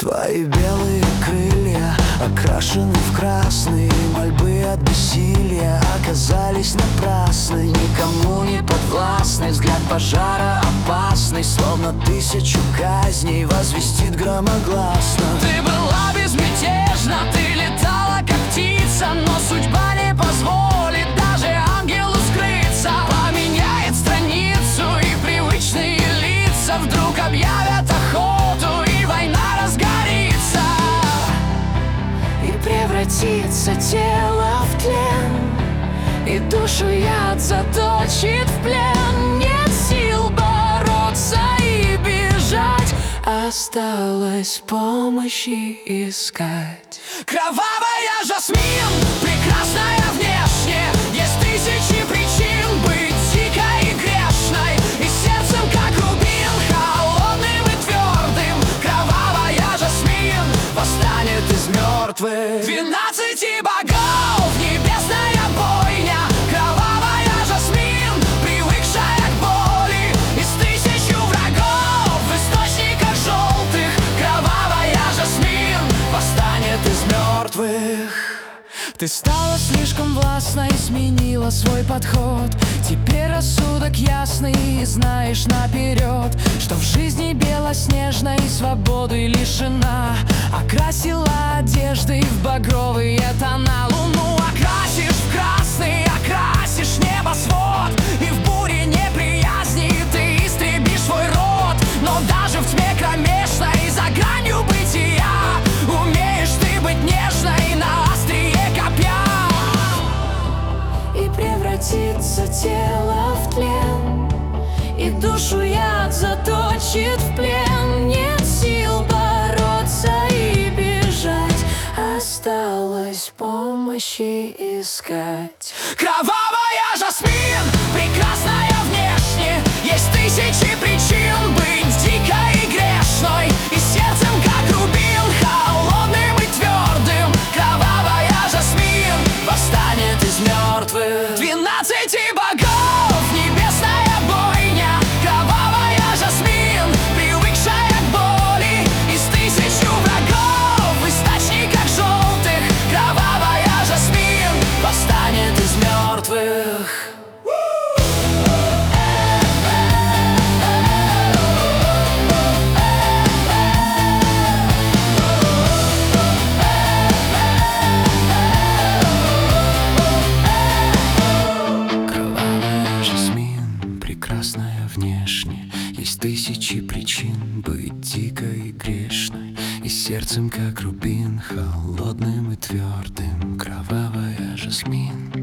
Твои белые крылья окрашены в красный, мольбы от бессилия оказались напрасны. Никому не подвластный взгляд пожара опасный, словно тысячу казней возвестит громогласно. Ты была безмятежна, ты летала как птица, но судьба не позволит даже ангелу скрыться. Поменяет страницу, и привычные лица вдруг объявят охоту, и война разгорится. И превратится тело в тлен, и душу яд заточит в плен. Нет сил бороться и бежать, осталось помощи искать. Кровавая Жасмин, прекрасная внешне, есть тысячи причин быть дикой и грешной, и сердцем как рубин, холодным и твердым. Кровавая Жасмин восстанет из мертвых. 12 богов, небесная бойня. Кровавая Жасмин, привыкшая к боли, из тысячу врагов в источниках желтых. Кровавая Жасмин восстанет из мертвых. Ты стала слишком властной, сменила свой подход. Теперь рассудок ясный, и знаешь наперед, что в жизни белоснежной свободы лишена. Окрасила одежды в багровые тона, луну окрасишь в красный, окрасишь небосвод, и в буре неприязни ты истребишь свой род. Но даже в тьме кромешной, за гранью бытия, умеешь ты быть нежной на острие копья. И превратится тело в тлен, и душу яд заточит в плен. Нет сил бороться и бежать, осталось помощи искать. Кровавая Жасмин, прекрасная внешне, есть тысячи причин быть дикой и грешной, и сердцем как рубин, холодным и твердым. Кровавая Жасмин восстанет из мертвых. 12 богов, небесная бойня. Кровавая Жасмин, привыкшая к боли, из тысячу врагов в источниках желтых. Кровавая Жасмин восстанет из мертвых. Прекрасная внешне, есть тысячи причин быть дикой и грешной, и сердцем как рубин, холодным и твердым. Кровавая Жасмин.